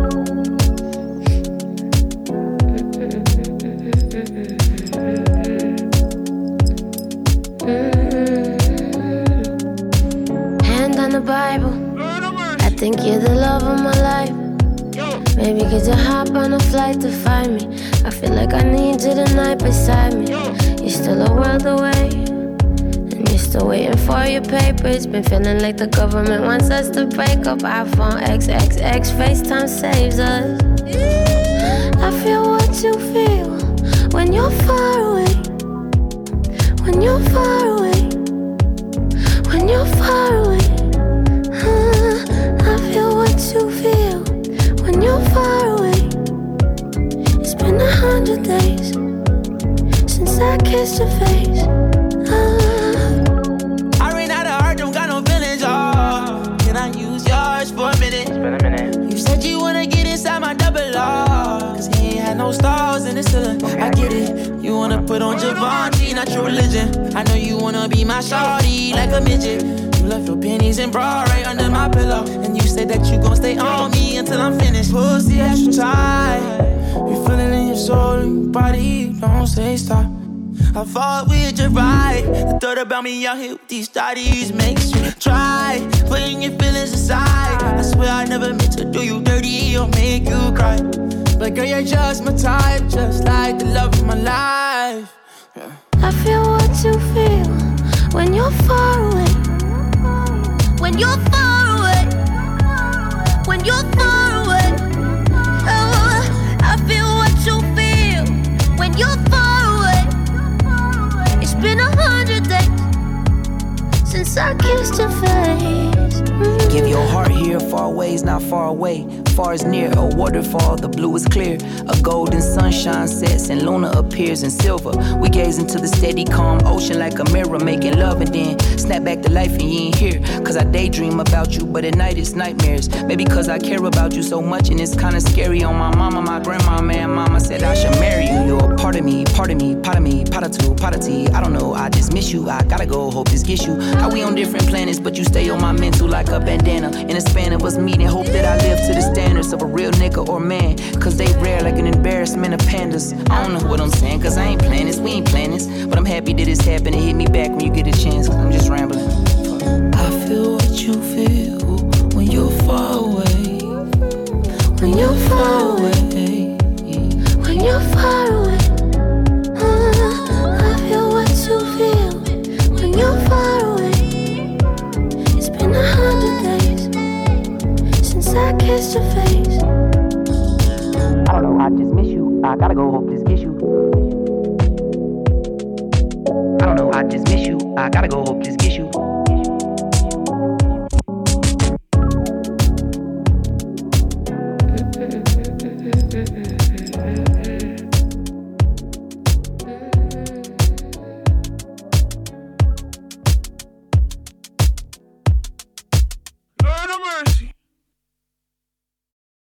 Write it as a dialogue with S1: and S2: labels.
S1: Hand on the Bible, I think you're the love of my life. Maybe could you hop on a flight to find me? I feel like I need you tonight beside me. You're still a world away, and you're still waiting for your papers. Been feeling like the government wants us to break up. iPhone XXX, FaceTime saves us. I feel what you feel when you're far away. When you're far away. When you're far away. I feel what you feel when you're far away. It's been 100 days since I kissed your face.
S2: I ran out of heart, don't got no feelings, oh. Can I use yours for a minute?
S3: It's been a minute.
S2: You said you wanna get inside my double R, cause he ain't had no stars in the ceiling. I get it, you wanna put on Givenchy, not your religion. I know you wanna be my shawty like a midget. You left your pennies and bra right under my pillow, and you said that you gon' stay on me until I'm finished. Pussy extra tight, you feel it in your soul and your body, don't say stop. I fought with your right. The thought about me out here with these studies makes you try putting your feelings aside. I swear I never meant to do you dirty or make you cry, but girl, you're just my type, just like the love of my life. Yeah.
S1: I feel what you feel when you're far away. When you're far away. When you're far away. Oh, I feel what you feel when you're far away. It's been 100 days since I kissed your face.
S4: Give your heart here, far ways, not far away. Far as near, a waterfall, the blue is clear. A golden sunshine sets and Luna appears in silver. We gaze into the steady, calm ocean like a mirror, making love and then snap back to life and you ain't here. Cause I daydream about you, but at night it's nightmares. Maybe cause I care about you so much and it's kinda scary. On my mama, my grandma, man, mama said I should marry you. You're a part of me, part of me, part of me, part of two, part of tea. I don't know, I just miss you. I gotta go, hope this gets you. How we on different planets, but you stay on my mental like a bandana. In the span of us meeting, hope that I live to the standards of a real nigga or man. Cause they rare like an embarrassment of pandas. I don't know what I'm saying, cause I ain't playing this, we ain't playing this. But I'm happy that it's happened and hit me back when you get a chance, cause I'm just rambling.
S2: I feel what you feel when you're far away.
S1: When you're far away. When you're far away. I feel what you feel when you're far away. It's been 100 days since I kissed your face.
S4: I don't know, I just miss you. I gotta go, hope this gets you. I don't know, I just miss you. I gotta go, hope this gets you.